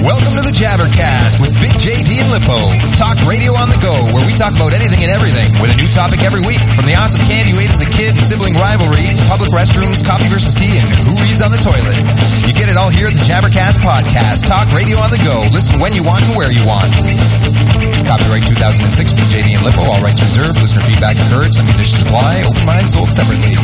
Welcome to the Jabbercast with Big JD and Lippo. Talk radio on the go, where we talk about anything and everything with a new topic every week. From the awesome candy you ate as a kid and sibling rivalry to public restrooms, coffee versus tea, and who reads on the toilet. You get it all here at the Jabbercast Podcast. Talk radio on the go. Listen when you want and where you want. Copyright 2006, Big JD and Lippo. All rights reserved. Listener feedback encouraged. Some conditions apply. Open mind sold separately.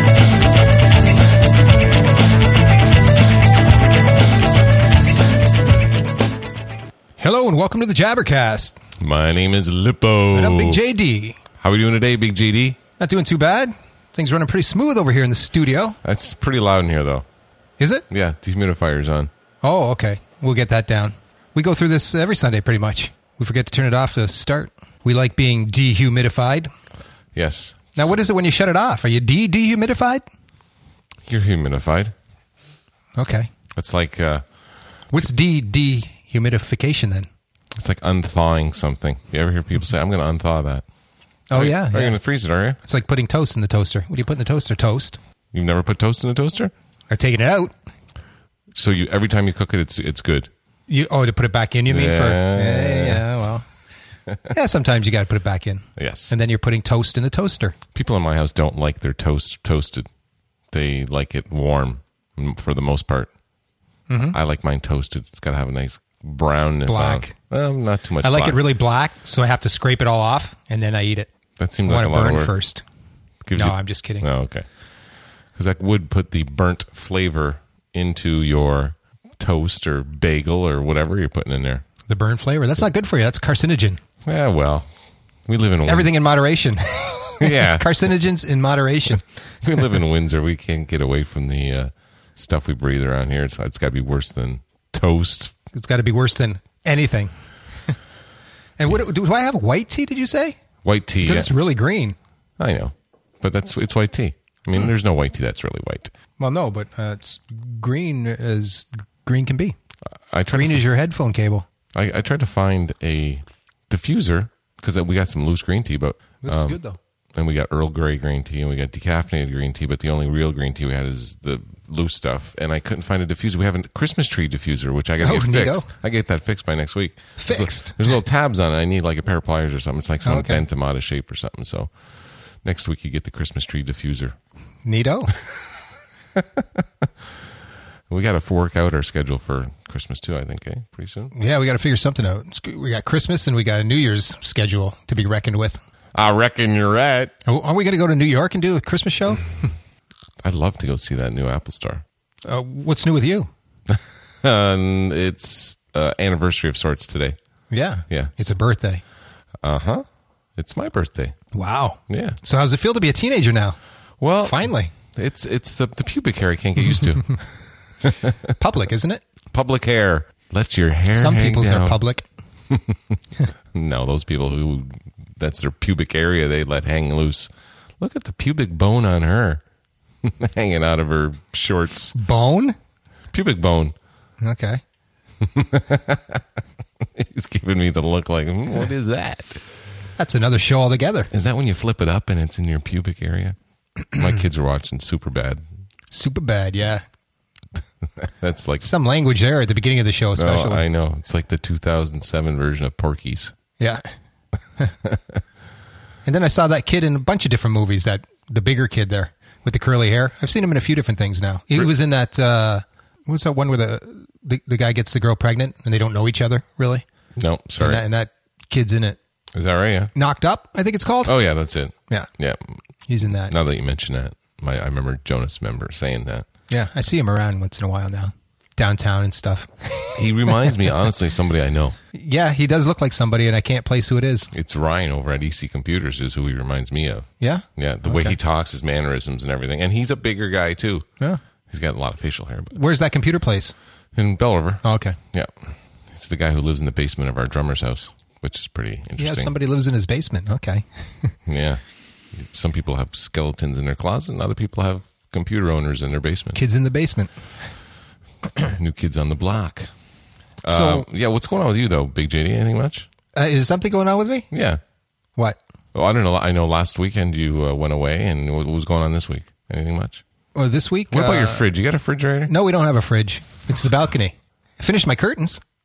Hello and welcome to the Jabbercast. My name is Lippo. And I'm Big JD. How are we doing today, Big JD? Not doing too bad. Things running pretty smooth over here in the studio. That's pretty loud in here, though. Is it? Yeah, dehumidifier's on. Oh, okay. We'll get that down. We go through this every Sunday, pretty much. We forget to turn it off to start. We like being dehumidified. Yes. Now, what is it when you shut it off? Are you dehumidified? You're humidified. Okay. It's like... What's dehumidification then? It's like unthawing something. You ever hear people say, I'm going to unthaw that? Oh, yeah. Are you going to freeze it, are you? It's like putting toast in the toaster. What do you put in the toaster? Toast. You've never put toast in a toaster? Or taking it out. So every time you cook it, it's good? To put it back in, you mean? Yeah, well. Yeah, sometimes you got to put it back in. Yes. And then you're putting toast in the toaster. People in my house don't like their toast toasted. They like it warm for the most part. Mm-hmm. I like mine toasted. It's got to have a nice brownness black. on. Well, not too much I like black. it really black, so I have to scrape it all off, and then I eat it. That seems like a lot of work. I want to burn first. I'm just kidding. Oh, okay. Because that would put the burnt flavor into your toast or bagel or whatever you're putting in there. The burnt flavor? That's not good for you. That's carcinogen. Yeah, well, we live in... Everything in moderation. Yeah. Carcinogens in moderation. We live in Windsor. We can't get away from the stuff we breathe around here. So it's got to be worse than toast. It's got to be worse than anything. And do I have white tea, did you say? White tea, Because it's really green. I know. But it's white tea. I mean, there's no white tea that's really white. Well, no, but it's green as green can be. Green is your headphone cable. I tried to find a diffuser because we got some loose green tea, but this is good though. And we got Earl Grey green tea and we got decaffeinated green tea, but the only real green tea we had is the loose stuff. And I couldn't find a diffuser. We have a Christmas tree diffuser, which I got to get fixed. I get that fixed by next week. Fixed. There's little tabs on it. I need like a pair of pliers or something. It's like someone bent them out of shape or something. So next week you get the Christmas tree diffuser. Neato. We got to work out our schedule for Christmas too, I think, pretty soon. Yeah, we got to figure something out. We got Christmas and we got a New Year's schedule to be reckoned with. I reckon you're right. Are we going to go to New York and do a Christmas show? I'd love to go see that new Apple Store. What's new with you? It's anniversary of sorts today. Yeah. Yeah. It's a birthday. Uh-huh. It's my birthday. Wow. Yeah. So how's it feel to be a teenager now? Well, finally. It's the pubic hair I can't get used to. Public, isn't it? Public hair. Let your hair Some hang people's down. are public. No, those people who... That's their pubic area they let hang loose. Look at the pubic bone on her. Hanging out of her shorts. Bone? Pubic bone. Okay. He's giving me the look like, what is that? That's another show altogether. Is that when you flip it up and it's in your pubic area? My kids are watching Superbad. Superbad, yeah. That's like... Some language there at the beginning of the show, especially. Oh, I know. It's like the 2007 version of Porky's. Yeah. And then I saw that kid in a bunch of different movies, the bigger kid there with the curly hair. I've seen him in a few different things now. He was in that, what's that one where the guy gets the girl pregnant and they don't know each other, really? No, sorry. And that kid's in it. Is that right? Yeah. Knocked Up, I think it's called. Oh, yeah, that's it. Yeah. Yeah. He's in that. Now that you mention that, I remember Jonas saying that. Yeah, I see him around once in a while now. Downtown and stuff. He reminds me, honestly, of somebody I know. Yeah, he does look like somebody, and I can't place who it is. It's Ryan over at EC Computers is who he reminds me of. Yeah? Yeah, the way he talks, his mannerisms and everything. And he's a bigger guy, too. Yeah. He's got a lot of facial hair. But where's that computer place? In Bell River. Oh, okay. Yeah. It's the guy who lives in the basement of our drummer's house, which is pretty interesting. Yeah, somebody lives in his basement. Okay. Yeah. Some people have skeletons in their closet, and other people have computer owners in their basement. Kids in the basement. New kids on the block. So, yeah, what's going on with you, though, Big JD? Anything much? Is something going on with me? Yeah. What? Well, I don't know. I know last weekend you went away, and what was going on this week? Anything much? Or this week? What about your fridge? You got a refrigerator? No, we don't have a fridge. It's the balcony. I finished my curtains.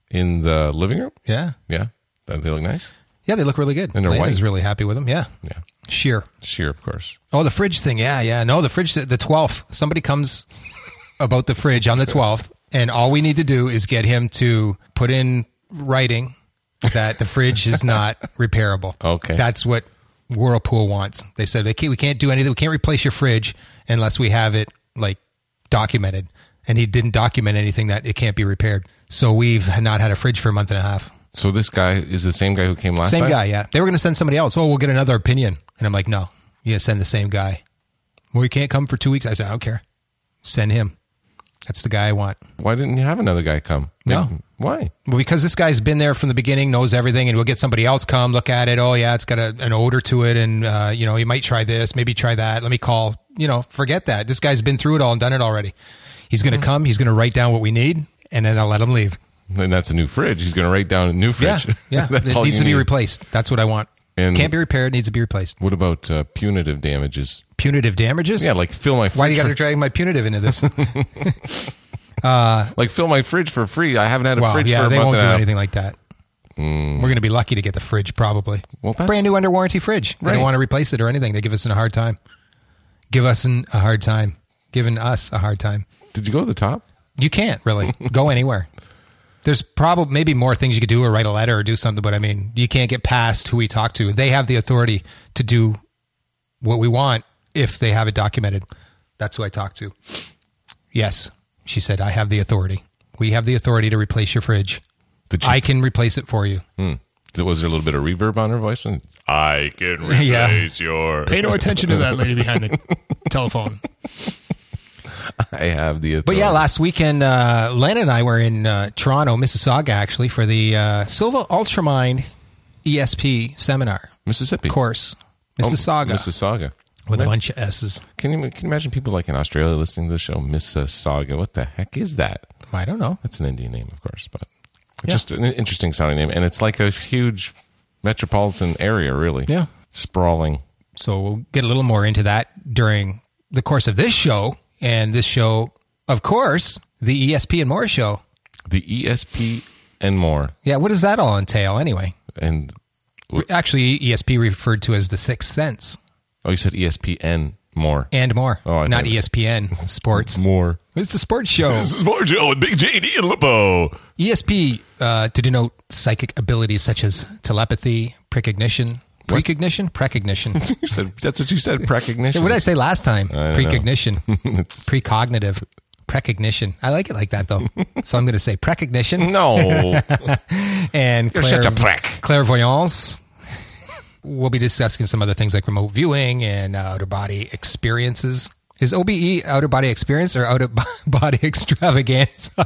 In the living room? Yeah. Yeah. They look nice? Yeah, they look really good. And they're white? Lena's really happy with them. Yeah. Yeah. Sheer, of course. Oh, the fridge thing. Yeah. No, the fridge, the 12th. Somebody comes about the fridge on the 12th, and all we need to do is get him to put in writing that the fridge is not repairable. Okay. That's what Whirlpool wants. They said, we can't do anything. We can't replace your fridge unless we have it like documented. And he didn't document anything that it can't be repaired. So we've not had a fridge for a month and a half. So this guy is the same guy who came last time? Same guy, yeah. They were going to send somebody else. Oh, we'll get another opinion. And I'm like, no, you got to send the same guy. Well, he can't come for 2 weeks. I said, I don't care. Send him. That's the guy I want. Why didn't you have another guy come? No. Why? Well, because this guy's been there from the beginning, knows everything, and we'll get somebody else come look at it. Oh, yeah, it's got an odor to it, and, you might try this, maybe try that. Let me call. Forget that. This guy's been through it all and done it already. He's going to come. He's going to write down what we need, and then I'll let him leave. And that's a new fridge. He's going to write down a new fridge. Yeah. That's it all needs to be replaced. That's what I want. And can't be repaired. Needs to be replaced. What about punitive damages? Punitive damages? Yeah, like fill my fridge. Why do you got to drag my punitive into this? Like fill my fridge for free. I haven't had a fridge for a month. They won't do and anything like that. We're going to be lucky to get the fridge, probably. Well, brand new under warranty fridge. They don't want to replace it or anything. They give us a hard time. Giving us a hard time. Did you go to the top? You can't really go anywhere. There's probably maybe more things you could do or write a letter or do something, but I mean, you can't get past who we talk to. They have the authority to do what we want if they have it documented. That's who I talk to. Yes, she said, I have the authority. We have the authority to replace your fridge. I can replace it for you. Was there a little bit of reverb on her voice? I can replace your... Pay no attention to that lady behind the telephone. I have the authority. But yeah, last weekend, Lana and I were in Toronto, Mississauga, actually, for the Silva Ultramind ESP seminar. Mississippi. Course. Mississauga. Mississauga. With a bunch of S's. Can you imagine people like in Australia listening to the show? Mississauga. What the heck is that? I don't know. That's an Indian name, of course, but just an interesting sounding name. And it's like a huge metropolitan area, really. Yeah. Sprawling. So we'll get a little more into that during the course of this show. And this show, of course, the ESP and More show. The ESP and More. Yeah, what does that all entail anyway? And actually, ESP referred to as the Sixth Sense. Oh, you said ESPN More. And More. Oh, not ESPN Sports. More. It's a sports show. This is More Show with Big JD and Lippo. ESP to denote psychic abilities such as telepathy, precognition. Precognition? Precognition. That's what you said, precognition. What did I say last time? Precognition. Precognitive. Precognition. I like it like that, though. So I'm going to say precognition. No. And you're such a prec. Clairvoyance. We'll be discussing some other things like remote viewing and outer-body experiences. Is OBE outer-body experience or outer-body extravaganza?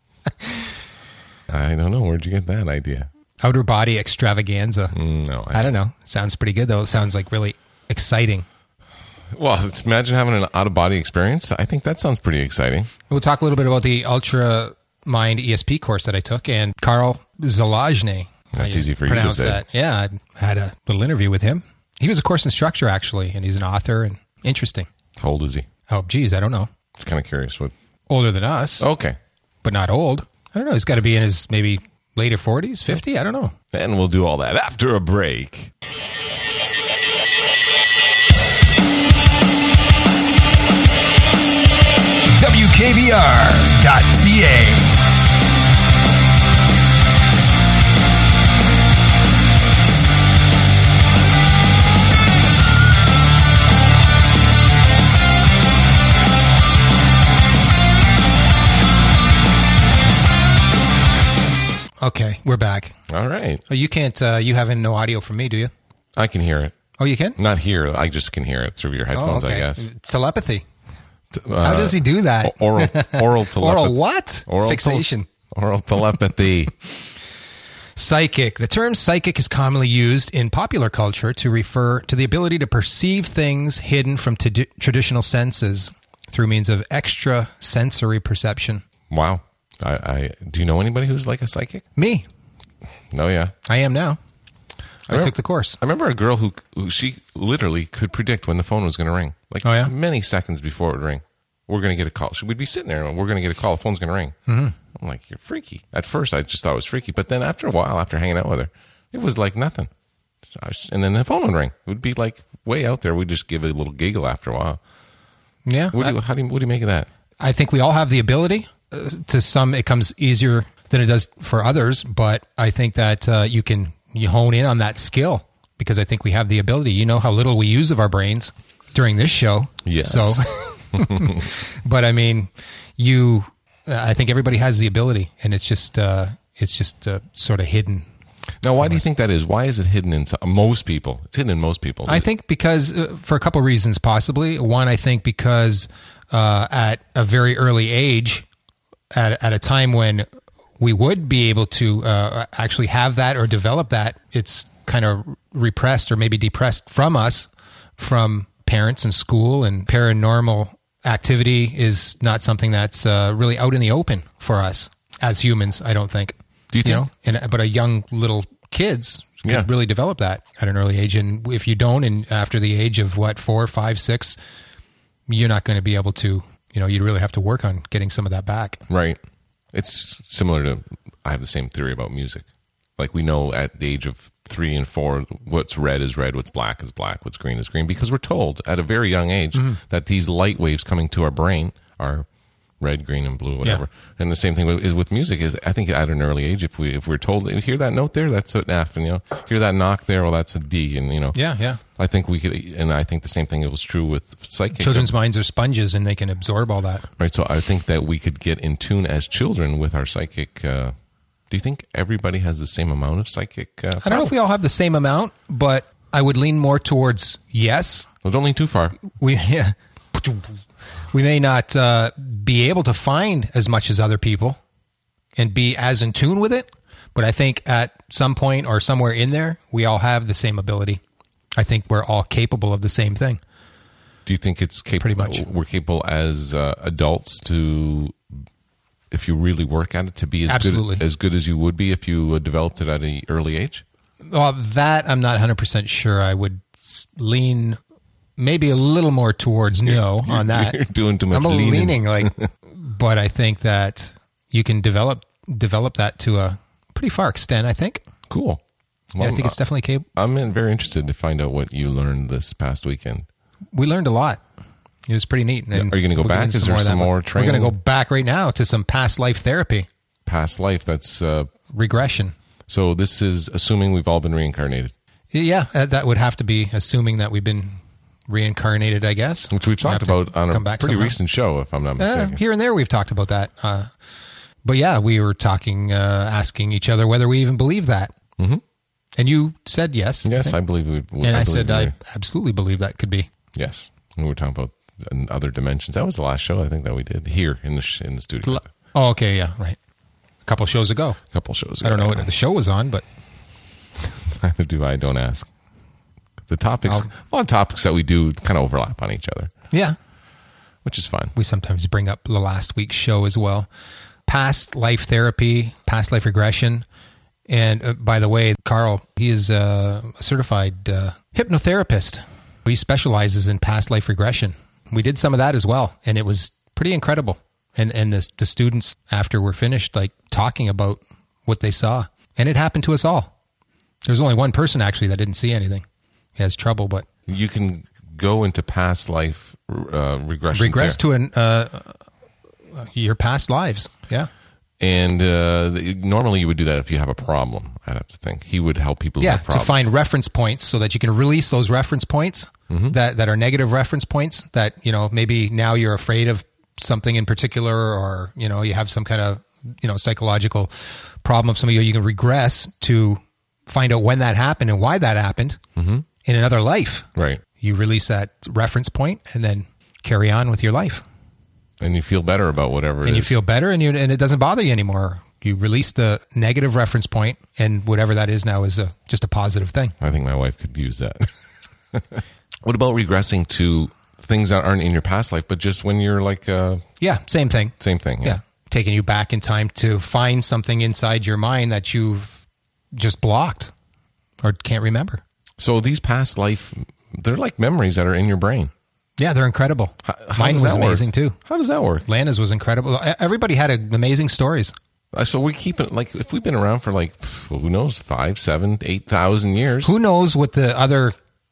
I don't know. Where'd you get that idea? Outer body extravaganza. No. I don't know. Sounds pretty good, though. It sounds like really exciting. Well, imagine having an out-of-body experience. I think that sounds pretty exciting. We'll talk a little bit about the Ultra Mind ESP course that I took, and Carl Zalajny. That's easy for you to say. That. Yeah, I had a little interview with him. He was a course instructor, actually, and he's an author, and interesting. How old is he? Oh, geez, I don't know. Just kind of curious. What? Older than us. Okay. But not old. I don't know. He's got to be in his maybe later 40s, 50? I don't know. And we'll do all that after a break. WKBR.ca. Okay, we're back. All right. Oh, you can't, you have no audio from me, do you? I can hear it. Oh, you can? Not here. I just can hear it through your headphones, I guess. Telepathy. How does he do that? Oral telepathy. Oral what? Oral fixation. Oral telepathy. Psychic. The term psychic is commonly used in popular culture to refer to the ability to perceive things hidden from traditional senses through means of extrasensory perception. Wow. I do you know anybody who's like a psychic? Me. No, yeah. I am now. I took the course. I remember a girl who she literally could predict when the phone was going to ring. Like many seconds before it would ring. We're going to get a call. We'd be sitting there and we're going to get a call. The phone's going to ring. Mm-hmm. I'm like, you're freaky. At first, I just thought it was freaky. But then after a while, after hanging out with her, it was like nothing. And then the phone would ring. It would be like way out there. We'd just give a little giggle after a while. Yeah. What do you make of that? I think we all have the ability. To some, it comes easier than it does for others. But I think that you hone in on that skill because I think we have the ability. You know how little we use of our brains during this show. Yes. So, but I mean, I think everybody has the ability, and it's just sort of hidden. Now, why do you think that is? Why is it hidden in most people? It's hidden in most people. I think because for a couple of reasons, possibly. One, I think because at a very early age, at a time when we would be able to actually have that or develop that, it's kind of repressed or maybe depressed from us, from parents and school, and paranormal activity is not something that's really out in the open for us as humans, I don't think. Do you think? But a young little kids can really develop that at an early age. And if you don't, and after the age of 4, 5, 6, you're not going to be able to, you'd really have to work on getting some of that back. Right. It's similar to, I have the same theory about music. Like we know at the age of 3 and 4, what's red is red, what's black is black, what's green is green, because we're told at a very young age that these light waves coming to our brain are red, green, and blue, whatever. Yeah. And the same thing is with music. Is I think at an early age, if we're told, hear that note there, that's an F, and hear that knock there, well, that's a D, and yeah. I think we could, and I think the same thing was true with psychic. Children's minds are sponges, and they can absorb all that. Right. So I think that we could get in tune as children with our psychic. Do you think everybody has the same amount of psychic? I don't know if we all have the same amount, but I would lean more towards yes. Well, don't lean too far. We may not be able to find as much as other people and be as in tune with it, but I think at some point or somewhere in there, we all have the same ability. I think we're all capable of the same thing. Do you think it's capable? Pretty much. We're capable as adults to, if you really work at it, to be as good as you would be if you developed it at an early age? Well, that I'm not 100% sure. I would lean maybe a little more towards on that. You're doing too much I'm leaning but I think that you can develop that to a pretty far extent, I think. Cool. Well, I think it's definitely capable. I'm very interested to find out what you learned this past weekend. We learned a lot. It was pretty neat. And are you going to go back? Is there some more training? We're going to go back right now to some past life therapy. Past life, that's... regression. So this is assuming we've all been reincarnated. Yeah, that would have to be assuming that we've been reincarnated, I guess. Which we've talked about on a pretty recent show, if I'm not mistaken. Here and there we've talked about that. But yeah, we were talking, asking each other whether we even believe that. Mm-hmm. And you said yes. Yes, I believe we would. And I said I absolutely believe that could be. Yes. And we were talking about other dimensions. That was the last show I think that we did here in the studio. Oh, okay, yeah, right. A couple shows ago. I don't know what the show was on, but... Neither do I, don't ask. The topics, a lot of topics that we do kind of overlap on each other. Yeah. Which is fun. We sometimes bring up the last week's show as well. Past life therapy, past life regression. And by the way, Carl, he is a certified hypnotherapist. He specializes in past life regression. We did some of that as well, and it was pretty incredible. And the students, after we're finished, talking about what they saw. And it happened to us all. There was only one person, actually, that didn't see anything. He has trouble, but... You can go into past life regression. Regress to your past lives, yeah. And normally you would do that if you have a problem, I'd have to think. He would help people who have problems. To find reference points so that you can release those reference points that are negative reference points that, maybe now you're afraid of something in particular, or, you have some kind of, psychological problem of somebody. You can regress to find out when that happened and why that happened in another life. Right. You release that reference point and then carry on with your life. And you feel better about whatever it is. And you feel better, and it doesn't bother you anymore. You release the negative reference point, and whatever that is now is just a positive thing. I think my wife could use that. What about regressing to things that aren't in your past life, but just when you're yeah, same thing. Same thing, yeah. Taking you back in time to find something inside your mind that you've just blocked or can't remember. So these past life, they're like memories that are in your brain. Yeah, they're incredible. How Mine was amazing too. How does that work? Lana's was incredible. Everybody had amazing stories. So we keep it like if we've been around for like who knows 5, 7, 8,000 years. Who knows what the other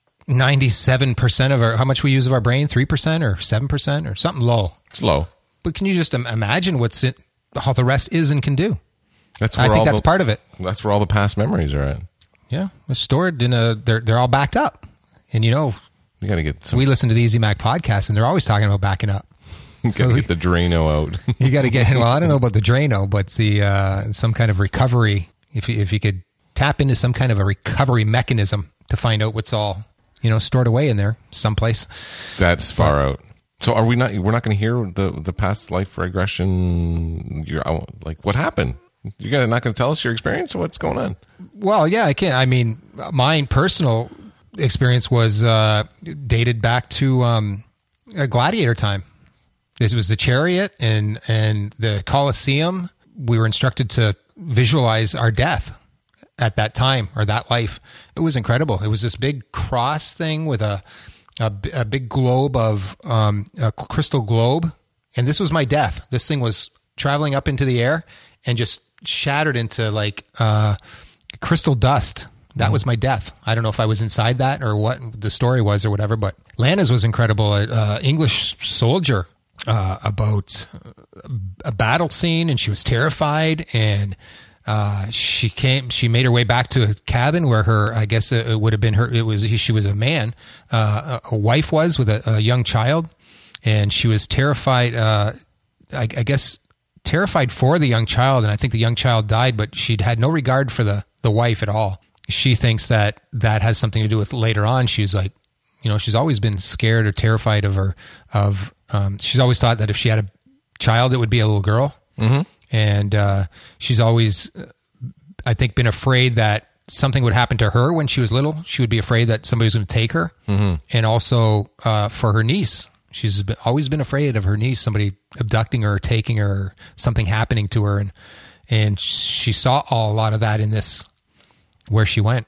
97% of how much we use of our brain? 3% or 7% or something low. It's low. But can you just imagine how the rest is and can do? That's where I think that's part of it. That's where all the past memories are at. Yeah, they're stored they're all backed up, and you got to get some. We listen to the Easy Mac podcast, and they're always talking about backing up. You got to get the Drano out. You got to get, well, I don't know about the Drano, but the some kind of recovery, if you could tap into some kind of a recovery mechanism to find out what's all, stored away in there someplace. That's far out. So we're not going to hear the past life regression? Like, what happened? You're not going to tell us your experience? What's going on? Well, yeah, I can. I mean, mine personal experience was dated back to a gladiator time. This was the chariot and the Colosseum. We were instructed to visualize our death at that time or that life. It was incredible. It was this big cross thing with a big globe of a crystal globe, and this was my death. This thing was traveling up into the air and just shattered into like crystal dust. That was my death. I don't know if I was inside that or what the story was or whatever, but Lana's was incredible. English soldier about a battle scene, and she was terrified, and she made her way back to a cabin where I guess it would have been she was a man, a wife was with a young child, and she was terrified, I guess terrified for the young child, and I think the young child died, but she'd had no regard for the wife at all. She thinks that has something to do with later on. She's like, she's always been scared or terrified she's always thought that if she had a child, it would be a little girl. Mm-hmm. And she's always, I think, been afraid that something would happen to her when she was little. She would be afraid that somebody was going to take her. Mm-hmm. And also for her niece. She's always been afraid of her niece, somebody abducting her or taking her or something happening to her. And she saw a lot of that in this, where she went.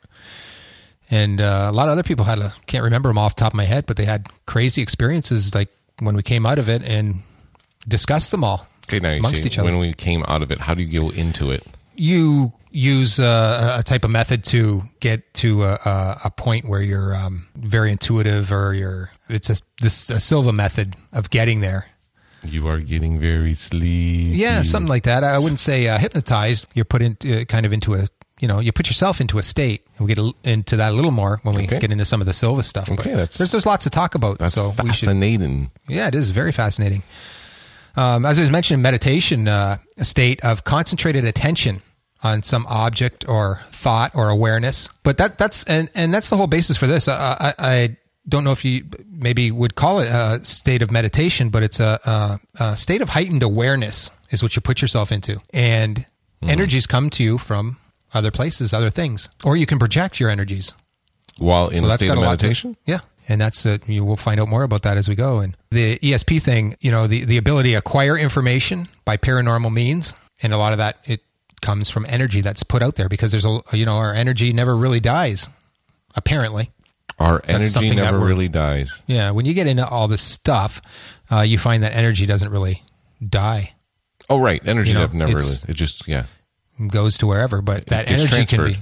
And a lot of other people can't remember them off the top of my head, but they had crazy experiences like when we came out of it and discussed them all. Okay, now amongst each other. When we came out of it, how do you go into it? You use a type of method to get to a point where you're very intuitive, or it's a Silva method of getting there. You are getting very sleepy. Yeah, something like that. I wouldn't say hypnotized. You're put into you put yourself into a state. We'll get into that a little more when we get into some of the Silva stuff. Okay, there's lots to talk about. That's fascinating. It is very fascinating. As I was mentioning, meditation, a state of concentrated attention on some object or thought or awareness. But that's the whole basis for this. I don't know if you maybe would call it a state of meditation, but it's a state of heightened awareness is what you put yourself into. And energies come to you from other places, other things, or you can project your energies while in a state of meditation. Yeah. And that's we'll find out more about that as we go. And the ESP thing, the ability to acquire information by paranormal means, and a lot of that, it comes from energy that's put out there, because there's our energy never really dies, apparently. Our energy never really dies. Yeah. When you get into all this stuff, you find that energy doesn't really die. Oh, right. Energy never really, it just, goes to wherever, but that energy transferred.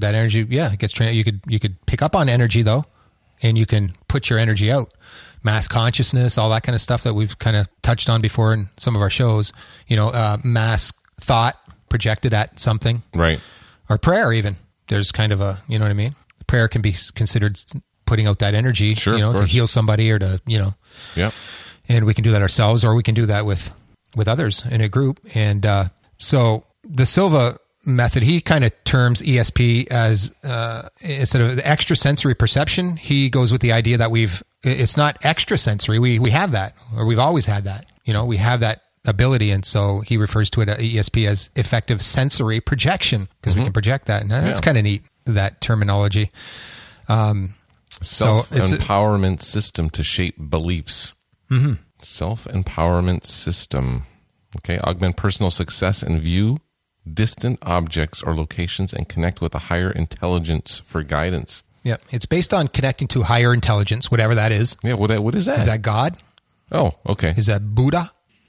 It gets you could pick up on energy though, and you can put your energy out. Mass consciousness, all that kind of stuff that we've kind of touched on before in some of our shows, mass thought projected at something. Right. Or prayer even. There's kind of a, you know what I mean? Prayer can be considered putting out that energy, to heal somebody or to, Yeah. And we can do that ourselves, or we can do that with others in a group. And so the Silva method, he kind of terms ESP as instead of the extrasensory perception, he goes with the idea that it's not extrasensory. We have that, or we've always had that. We have that ability, and so he refers to it at ESP as effective sensory projection, because we can project that, and that's kind of neat, that terminology. Self-empowerment system to shape beliefs. Mm-hmm. Self-empowerment system. Okay, augment personal success and view distant objects or locations and connect with a higher intelligence for guidance. Yeah, it's based on connecting to higher intelligence, whatever that is. Yeah, what is that? Is that God? Oh, okay. Is that Buddha?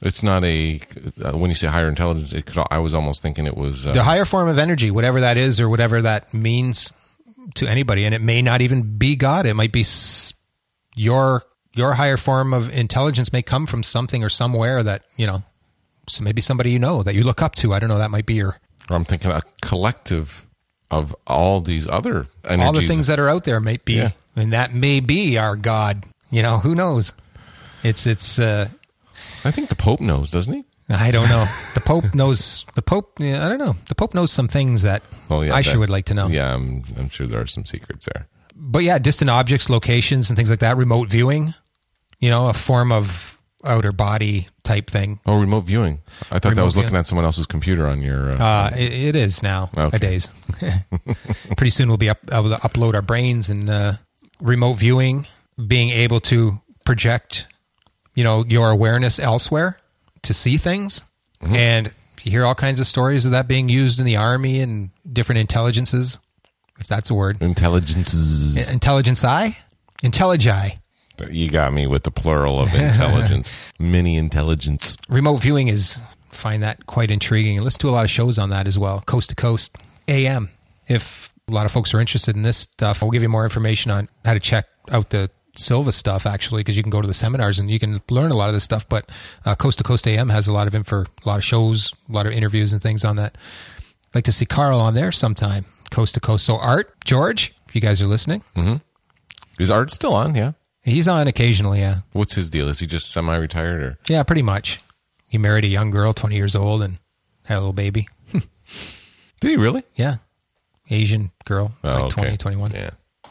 It's not a when you say higher intelligence. I was almost thinking it was the higher form of energy, whatever that is, or whatever that means to anybody. And it may not even be God. It might be your higher form of intelligence may come from something or somewhere that, so maybe somebody that you look up to. I don't know. That might be your. Or I'm thinking a collective of all these other energies. All the things that are out there might be, and that may be our God. Who knows? It's. I think the Pope knows, doesn't he? I don't know. The Pope knows. I don't know. The Pope knows some things that I sure would like to know. Yeah, I'm sure there are some secrets there. But yeah, distant objects, locations, and things like that. Remote viewing, a form of outer body type thing. Oh, remote viewing. I thought that was looking at someone else's computer on your... It is now, nowadays. Pretty soon we'll be able to upload our brains, and remote viewing, being able to project, your awareness elsewhere to see things. Mm-hmm. And you hear all kinds of stories of that being used in the army and different intelligences, if that's a word. Intelligences. Intelligence-I? Intellig-I. You got me with the plural of intelligence. Mini intelligence. Remote viewing find that quite intriguing. And listen to a lot of shows on that as well. Coast to Coast AM. If a lot of folks are interested in this stuff, we'll give you more information on how to check out the Silva stuff, actually, because you can go to the seminars and you can learn a lot of this stuff. But Coast to Coast AM has a lot of info, a lot of shows, a lot of interviews and things on that. I'd like to see Carl on there sometime. Coast to Coast. So Art, George, if you guys are listening. Mm-hmm. Is Art still on? Yeah. He's on occasionally, yeah. What's his deal? Is he just semi-retired? Or? Yeah, pretty much. He married a young girl, 20 years old, and had a little baby. Did he really? Yeah. Asian girl, 20, 21. Yeah.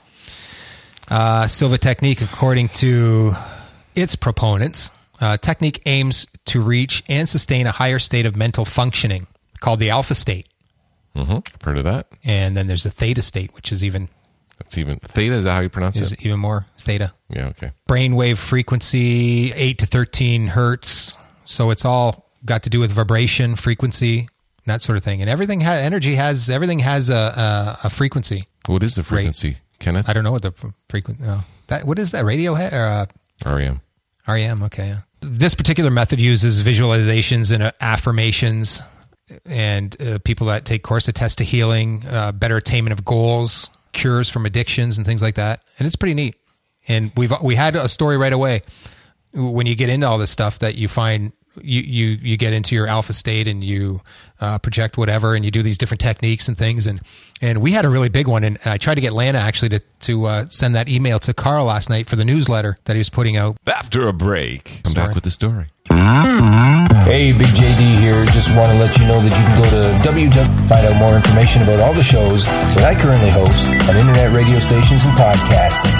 Silva Technique, according to its proponents, technique aims to reach and sustain a higher state of mental functioning called the alpha state. Mm-hmm. I've heard of that. And then there's the theta state, which is even... That's even... Theta, is that how you pronounce it? Even more. Theta. Yeah, okay. Brainwave frequency, 8 to 13 hertz. So it's all got to do with vibration, frequency, that sort of thing. And everything has a frequency. What is the frequency, Kenneth? I don't know what the frequency... what is that, Radiohead? Or, REM. REM, okay. Yeah. This particular method uses visualizations and affirmations, and people that take course attest to healing, better attainment of goals, cures from addictions and things like that. And it's pretty neat. And we had a story right away when you get into all this stuff that you find you get into your alpha state and you project whatever, and you do these different techniques and things. And we had a really big one. And I tried to get Lana actually to send that email to Carl last night for the newsletter that he was putting out. After a break, I'm back with the story. Hey, Big JD here. Just want to let you know that you can go to www. Find out more information about all the shows that I currently host on internet radio stations and podcasting.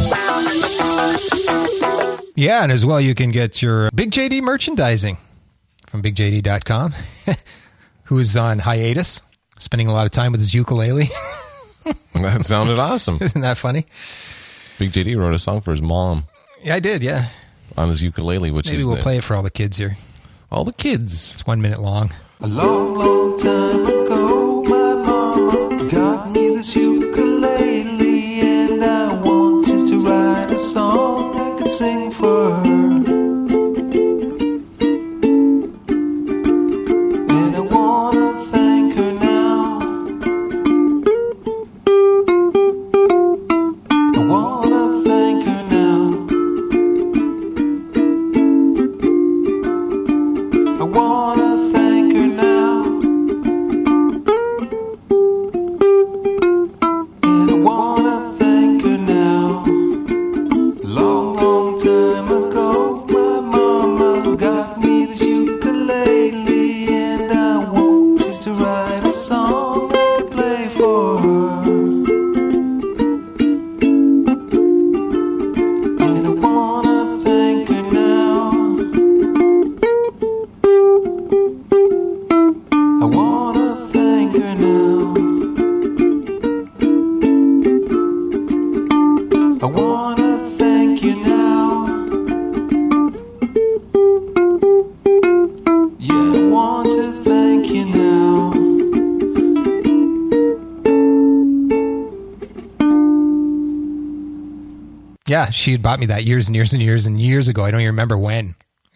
Yeah, and as well, you can get your Big JD merchandising from BigJD.com, who is on hiatus, spending a lot of time with his ukulele. That sounded awesome. Isn't that funny? Big JD wrote a song for his mom. Yeah, I did, yeah. On his ukulele, which Maybe we'll play it for all the kids here. All the kids. It's 1 minute long. A long, long time ago, my mama got me this ukulele, and I wanted to write a song I could sing for her. And I wanna thank her now. I wanna thank her now. I wanna thank her now. And I wanna thank her now. Long, long time ago, my mama got me this ukulele, and I wanted to write a song I could play for her. And I wanna thank her now. I wanna thank her now. I wanna thank you now. Yeah, I want to thank you now. Yeah, she had bought me that years and years and years and years ago. I don't even remember when.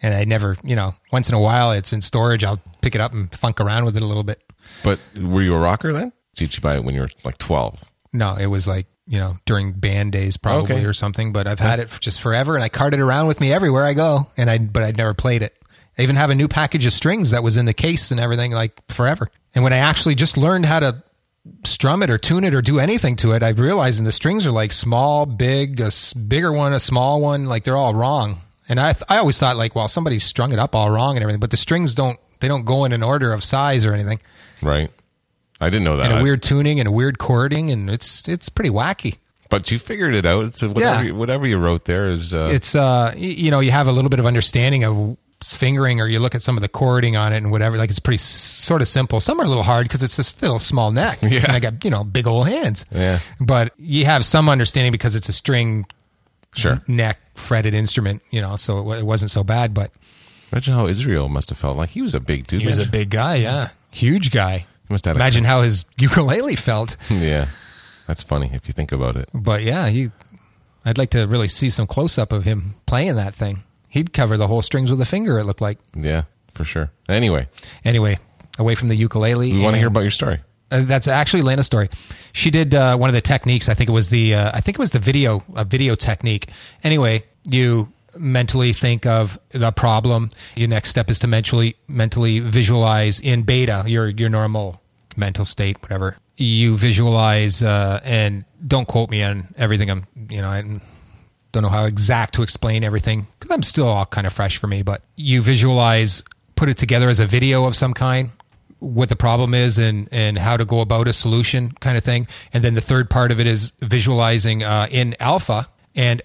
And I never, once in a while it's in storage. I'll pick it up and funk around with it a little bit. But were you a rocker then? Did you buy it when you were like 12? No, it was like, during band days probably or something. But I've had it for just forever, and I carted it around with me everywhere I go. But I'd never played it. I even have a new package of strings that was in the case and everything, like forever. And when I actually just learned how to strum it or tune it or do anything to it, I realized the strings are like small, big, a bigger one, a small one, like they're all wrong. And I always thought like, well, somebody strung it up all wrong and everything, but the strings don't go in an order of size or anything. Right. I didn't know that. And a weird tuning and a weird chording, and it's pretty wacky. But you figured it out. It's whatever you wrote there is... It's, you have a little bit of understanding of fingering, or you look at some of the chording on it and whatever. Like, it's pretty sort of simple. Some are a little hard because it's this little small neck. Yeah. And I got, big old hands. Yeah. But you have some understanding because it's a string neck fretted instrument, so it wasn't so bad. But imagine how Israel must have felt. Like, he was a big dude. He was a big guy, yeah. Huge guy. He must have Imagine how his ukulele felt. Yeah. That's funny if you think about it. But yeah, I'd like to really see some close-up of him playing that thing. He'd cover the whole strings with a finger, it looked like. Yeah, for sure. Anyway, away from the ukulele. We want to hear about your story. That's actually Lana's story. She did one of the techniques. I think it was the video technique. Anyway, you mentally think of the problem. Your next step is to mentally visualize in beta, your normal mental state, whatever. You visualize, and don't quote me on everything. I don't know how exact to explain everything because I'm still all kind of fresh for me, but you visualize, put it together as a video of some kind, what the problem is and how to go about a solution kind of thing. And then the third part of it is visualizing in alpha. And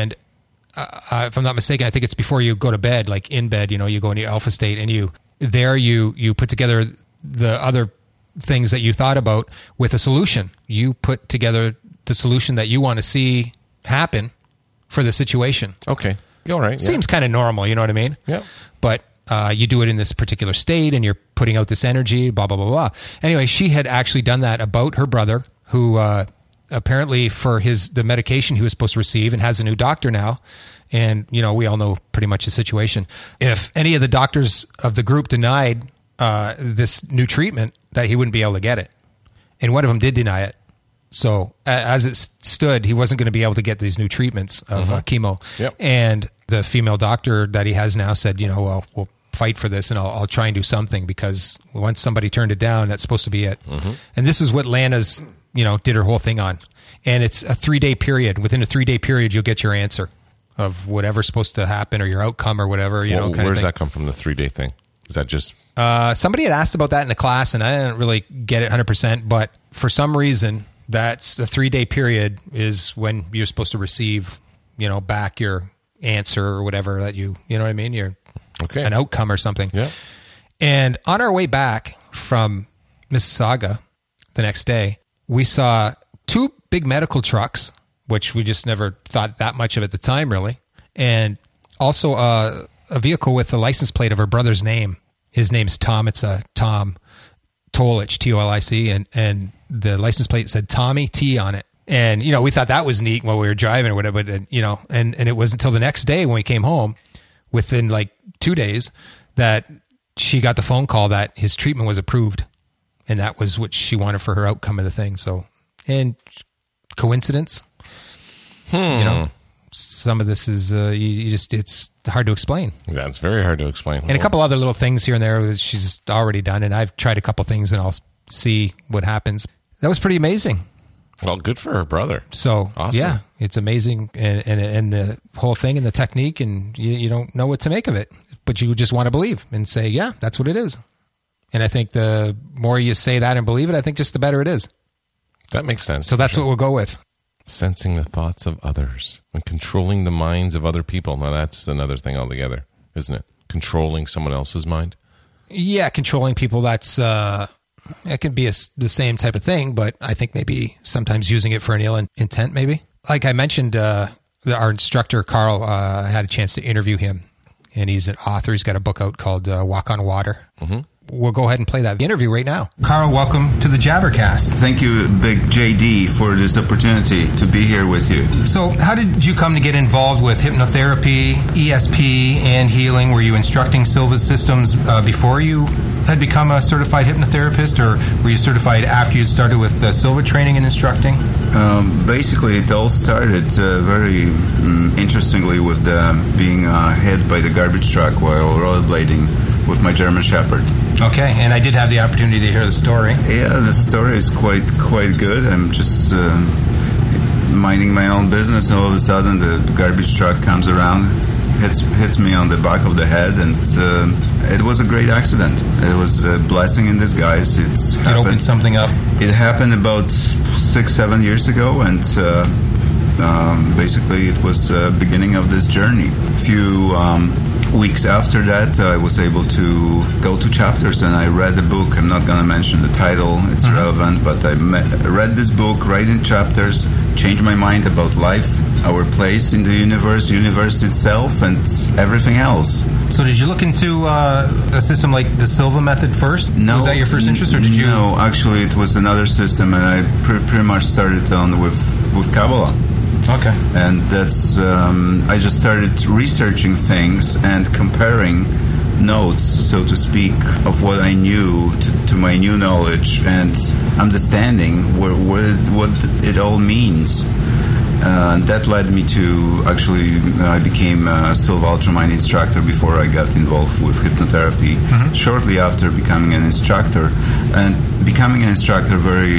if I'm not mistaken, I think it's before you go to bed, like in bed, you go into your alpha state, and you put together the other things that you thought about with a solution. You put together the solution that you want to see happen for the situation. Okay. All right. Seems kind of normal, you know what I mean? Yeah. But you do it in this particular state, and you're putting out this energy, blah, blah, blah, blah. Anyway, she had actually done that about her brother, who apparently for the medication he was supposed to receive, and has a new doctor now. And, we all know pretty much the situation. If any of the doctors of the group denied this new treatment, that he wouldn't be able to get it. And one of them did deny it. So as it stood, he wasn't going to be able to get these new treatments of chemo. Yep. And the female doctor that he has now said, well, we'll fight for this, and I'll try and do something, because once somebody turned it down, that's supposed to be it. Mm-hmm. And this is what Lana's, did her whole thing on. And it's a 3-day period. Within a 3-day period, you'll get your answer of whatever's supposed to happen, or your outcome, or whatever, kind of thing. Where does that come from, the 3-day thing? Is that just... somebody had asked about that in the class, and I didn't really get it 100%, but for some reason, that's the 3-day period is when you're supposed to receive, back your answer or whatever that you know what I mean? Your an outcome or something. Yeah. And on our way back from Mississauga the next day, we saw 2 big medical trucks, which we just never thought that much of at the time, really. And also a vehicle with the license plate of her brother's name. His name's Tom. It's a Tom Tolich, Tolic, and the license plate said Tommy T on it. And, we thought that was neat while we were driving or whatever, but, and it wasn't until the next day when we came home, within like 2 days, that she got the phone call that his treatment was approved. And that was what she wanted for her outcome of the thing. So, and coincidence, some of this is, it's hard to explain. That's very hard to explain. And a couple other little things here and there that she's already done. And I've tried a couple things, and I'll see what happens. That was pretty amazing. Well, good for her brother. So, awesome. Yeah, it's amazing. And the whole thing and the technique, and you don't know what to make of it, but you just want to believe and say, yeah, that's what it is. And I think the more you say that and believe it, I think just the better it is. That makes sense. So that's what we'll go with. Sensing the thoughts of others and controlling the minds of other people. Now, that's another thing altogether, isn't it? Controlling someone else's mind? Yeah, controlling people, that's... it can be the same type of thing, but I think maybe sometimes using it for an ill intent, maybe. Like I mentioned, our instructor, Carl, I had a chance to interview him, and he's an author. He's got a book out called Walk on Water. Mm-hmm. we'll go ahead and play that interview right now. Carl, welcome to the Jabbercast. Thank you, Big JD, for this opportunity to be here with you. So how did you come to get involved with hypnotherapy, ESP, and healing? Were you instructing Silva Systems before you had become a certified hypnotherapist, or were you certified after you started with Silva training and instructing? Basically, it all started very interestingly with being hit by the garbage truck while rollerblading with my German Shepherd. Okay, and I did have the opportunity to hear the story. Yeah, the story is quite good. I'm just minding my own business, and all of a sudden the garbage truck comes around, hits me on the back of the head, and it was a great accident. It was a blessing in disguise. It opened something up. It happened about 6-7 years ago, and basically it was the beginning of this journey. A few weeks after that, I was able to go to Chapters, and I read a book. I'm not going to mention the title, it's relevant, but I read this book right in Chapters, changed my mind about life, our place in the universe itself, and everything else. So did you look into a system like the Silva method first? No. Was that your first interest, or did you? No, actually it was another system, and I pretty much started on with Kabbalah. Okay. And that's, I just started researching things and comparing notes, so to speak, of what I knew to my new knowledge, and understanding what it all means. That led me to, actually, I became a Silva Ultramind instructor before I got involved with hypnotherapy. Shortly after becoming an instructor. And becoming an instructor,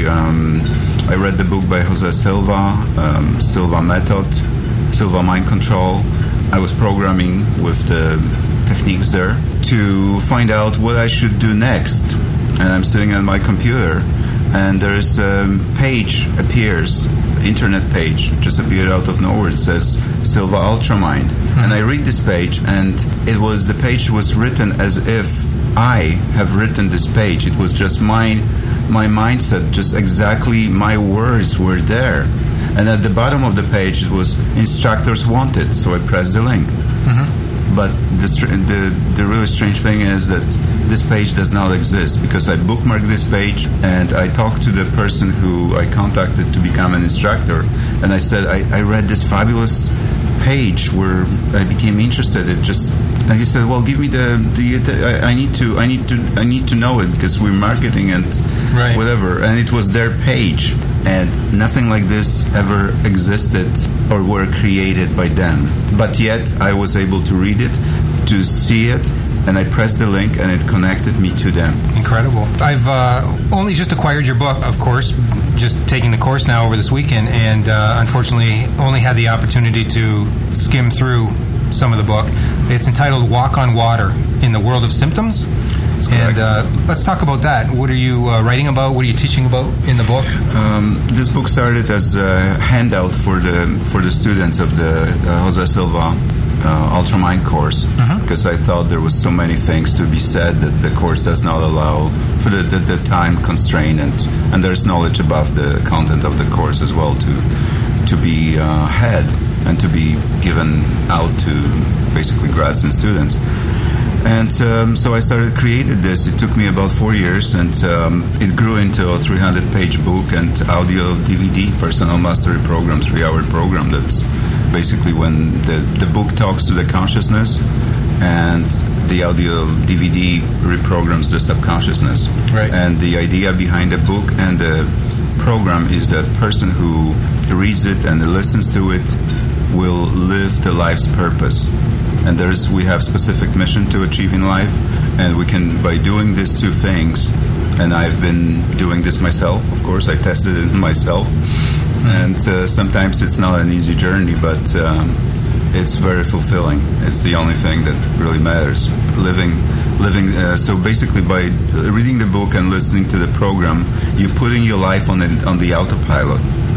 I read the book by Jose Silva, Silva Method, Silva Mind Control. I was programming with the techniques there to find out what I should do next. And I'm sitting on my computer, and there's a page appears, internet page just appeared out of nowhere. It says Silva Ultramind, and I read this page, and the page was written as if I have written this page. It was just my mindset, just exactly my words were there. And at the bottom of the page it was instructors wanted, so I pressed the link. But the really strange thing is that this page does not exist, because I bookmarked this page, and I talked to the person who I contacted to become an instructor, and I said, I read this fabulous page where I became interested. And he said, well, give me I need to know it, because we're marketing and whatever. And it was their page, and nothing like this ever existed or were created by them. But yet I was able to read it, to see it, and I pressed the link, and it connected me to them. Incredible. I've only just acquired your book, of course, just taking the course now over this weekend, and unfortunately only had the opportunity to skim through some of the book. It's entitled Walk on Water in the World of Symptoms. And let's talk about that. What are you writing about? What are you teaching about in the book? This book started as a handout for the students of the Jose Silva Ultramind course, because I thought there was so many things to be said that the course does not allow for the time constraint, and there's knowledge above the content of the course as well to be had and to be given out to basically grads and students. And so I created this. It took me about 4 years, and it grew into a 300-page book and audio DVD, Personal Mastery Program, 3-hour program. That's basically when the book talks to the consciousness, and the audio DVD reprograms the subconsciousness. Right. And the idea behind the book and the program is that person who reads it and listens to it will live the life's purpose. And we have specific mission to achieve in life, and we can, by doing these two things, and I've been doing this myself, of course, I tested it myself, and sometimes it's not an easy journey, but it's very fulfilling. It's the only thing that really matters. Living. So basically, by reading the book and listening to the program, you're putting your life on the autopilot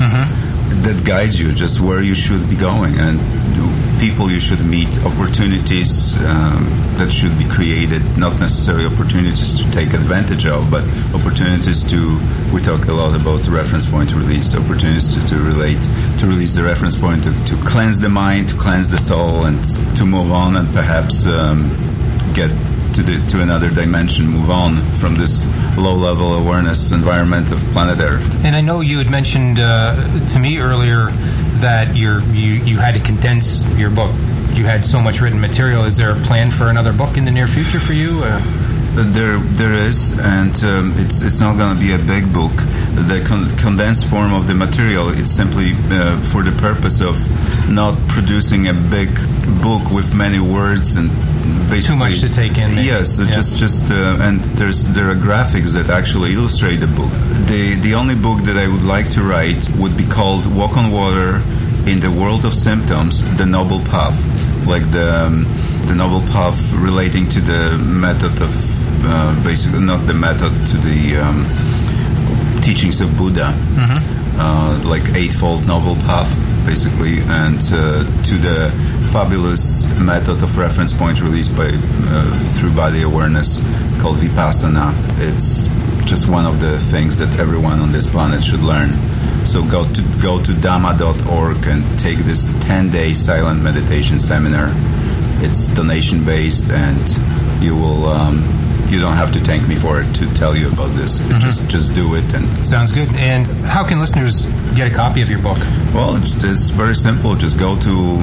that guides you just where you should be going, and people you should meet, opportunities that should be created, not necessarily opportunities to take advantage of, but opportunities we talk a lot about the reference point release, opportunities to release the reference point, to cleanse the mind, to cleanse the soul, and to move on, and perhaps get to another dimension, move on from this low-level awareness environment of planet Earth. And I know you had mentioned to me earlier that you had to condense your book. You had so much written material. Is there a plan for another book in the near future for you? There is, and it's not going to be a big book. The condensed form of the material, it's simply for the purpose of not producing a big book with many words and basically too much to take in. Maybe. Yes, yeah. just and there are graphics that actually illustrate the book. The only book that I would like to write would be called "Walk on Water in the World of Symptoms: The Noble Path," like the noble path relating to the method of basically not the method to the teachings of Buddha, like Eightfold Noble Path, basically, and to the fabulous method of reference point released by through body awareness called Vipassana. It's just one of the things that everyone on this planet should learn. So go to Dhamma.org and take this 10-day silent meditation seminar. It's donation based, and you will. You don't have to thank me for it to tell you about this. Just do it. And sounds good. And how can listeners get a copy of your book? Well, it's very simple. Just go to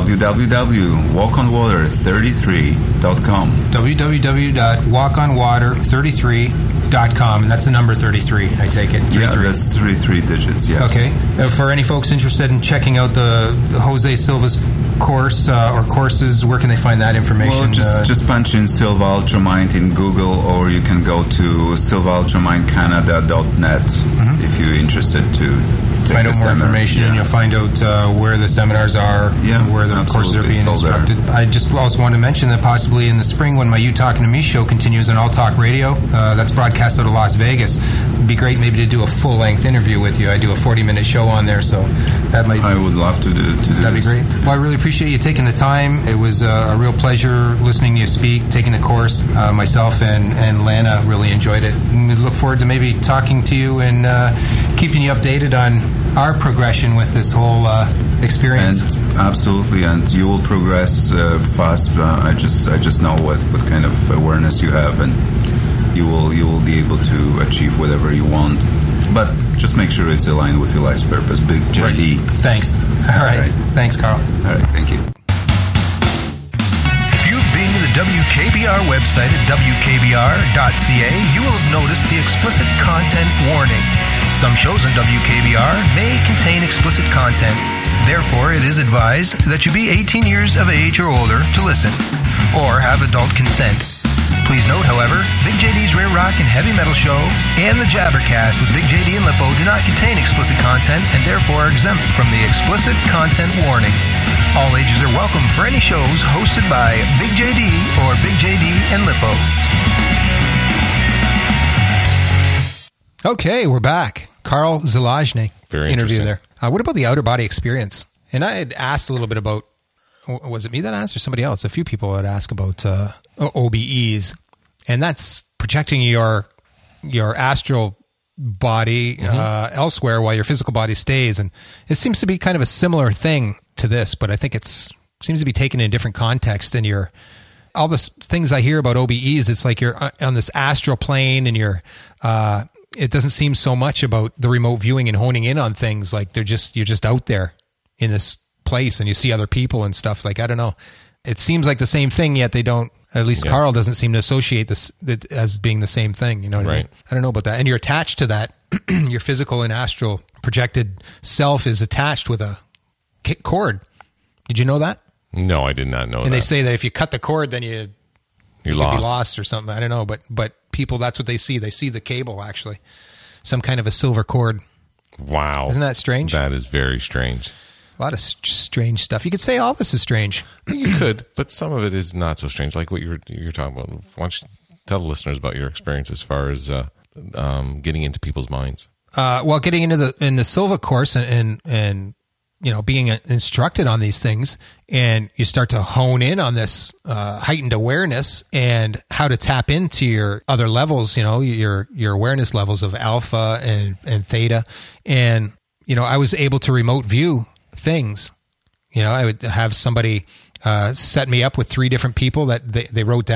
www.walkonwater33.com. www.walkonwater33.com. And that's the number 33, I take it. 33. Yeah, that's 33 digits, yes. Okay. For any folks interested in checking out the Jose Silva's course or courses, where can they find that information? Well, just punch in Silva Ultramind in Google, or you can go to silvaultramindcanada.net if you're interested to find out more information. Yeah. You'll find out where the seminars are, where the courses are being instructed. I just also want to mention that possibly in the spring, when my You Talking to Me show continues on All Talk Radio, that's broadcast out of Las Vegas. It'd be great maybe to do a full-length interview with you. I do a 40-minute show on there, so that might... I would love to do that'd this. Be great. Well, I really appreciate you taking the time. It was a real pleasure listening to you speak, taking the course. Myself and Lana really enjoyed it. And we look forward to maybe talking to you and keeping you updated on our progression with this whole experience. And absolutely, and you will progress fast. I just know what kind of awareness you have, and you will be able to achieve whatever you want. But just make sure it's aligned with your life's purpose. Big JD. Right. Thanks. All right. Thanks, Carl. All right. Thank you. If you've been to the WKBR website at WKBR.ca, you will have noticed the explicit content warning. Some shows on WKBR may contain explicit content. Therefore, it is advised that you be 18 years of age or older to listen, or have adult consent. Please note, however, Big JD's Rare Rock and Heavy Metal Show and the Jabbercast with Big JD and Lippo do not contain explicit content and therefore are exempt from the explicit content warning. All ages are welcome for any shows hosted by Big JD or Big JD and Lippo. Okay, we're back. Carl Zelazny. Very interview interesting. there. What about the outer body experience? And I had asked a little bit about, was it me that asked or somebody else? A few people had asked about OBEs, and that's projecting your astral body elsewhere while your physical body stays. And it seems to be kind of a similar thing to this, but I think seems to be taken in a different context. And all the things I hear about OBEs, it's like you're on this astral plane, and it doesn't seem so much about the remote viewing and honing in on things. Like you're just out there in this place and you see other people and stuff. Like, I don't know. It seems like the same thing, yet they don't, at least Carl doesn't seem to associate this as being the same thing. You know what I mean? I don't know about that. And you're attached to that. Your physical and astral projected self is attached with a cord. Did you know that? No, I did not know that. And they say that if you cut the cord, then you You're could lost. be lost or something. I don't know, but people, that's what they see. They see the cable, actually. Some kind of a silver cord. Wow. Isn't that strange? That is very strange. A lot of strange stuff. You could say all this is strange. You could, but some of it is not so strange. Like what you're talking about. Why don't you tell the listeners about your experience as far as getting into people's minds? Well, getting into the Silva course and being instructed on these things, and you start to hone in on this heightened awareness and how to tap into your other levels, your awareness levels of alpha and theta. And, I was able to remote view things. I would have somebody set me up with 3 different people that they wrote down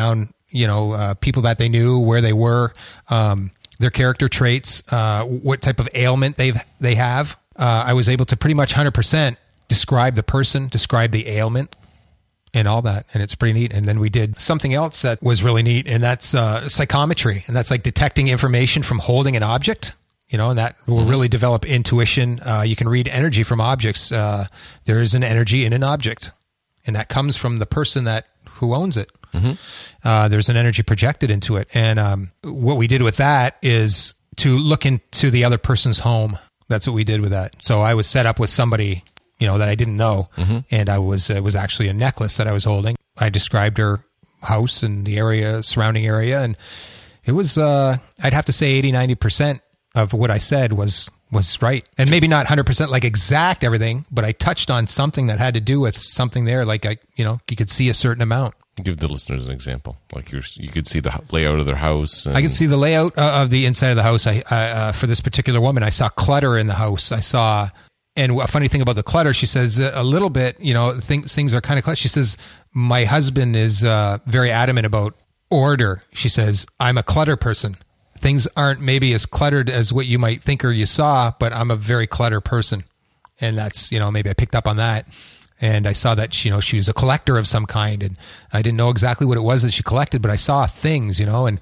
people that they knew, where they were, their character traits, what type of ailment they have. I was able to pretty much 100% describe the person, describe the ailment, and all that. And it's pretty neat. And then we did something else that was really neat, and that's psychometry. And that's like detecting information from holding an object, and that will really develop intuition. You can read energy from objects. There is an energy in an object, and that comes from the person who owns it. There's an energy projected into it. And what we did with that is to look into the other person's home. That's what we did with that. So I was set up with somebody, that I didn't know. And it was actually a necklace that I was holding. I described her house and the surrounding area. And it was, I'd have to say 80-90% of what I said was right. And maybe not 100% like exact everything, but I touched on something that had to do with something there. Like you could see a certain amount. Give the listeners an example. Like you could see the layout of their house. I could see the layout of the inside of the house. I for this particular woman, I saw clutter in the house. And a funny thing about the clutter, she says a little bit, things are kind of clutter. She says, my husband is very adamant about order. She says, I'm a clutter person. Things aren't maybe as cluttered as what you might think or you saw, but I'm a very clutter person. And that's, maybe I picked up on that. And I saw that, she was a collector of some kind, and I didn't know exactly what it was that she collected, but I saw things, and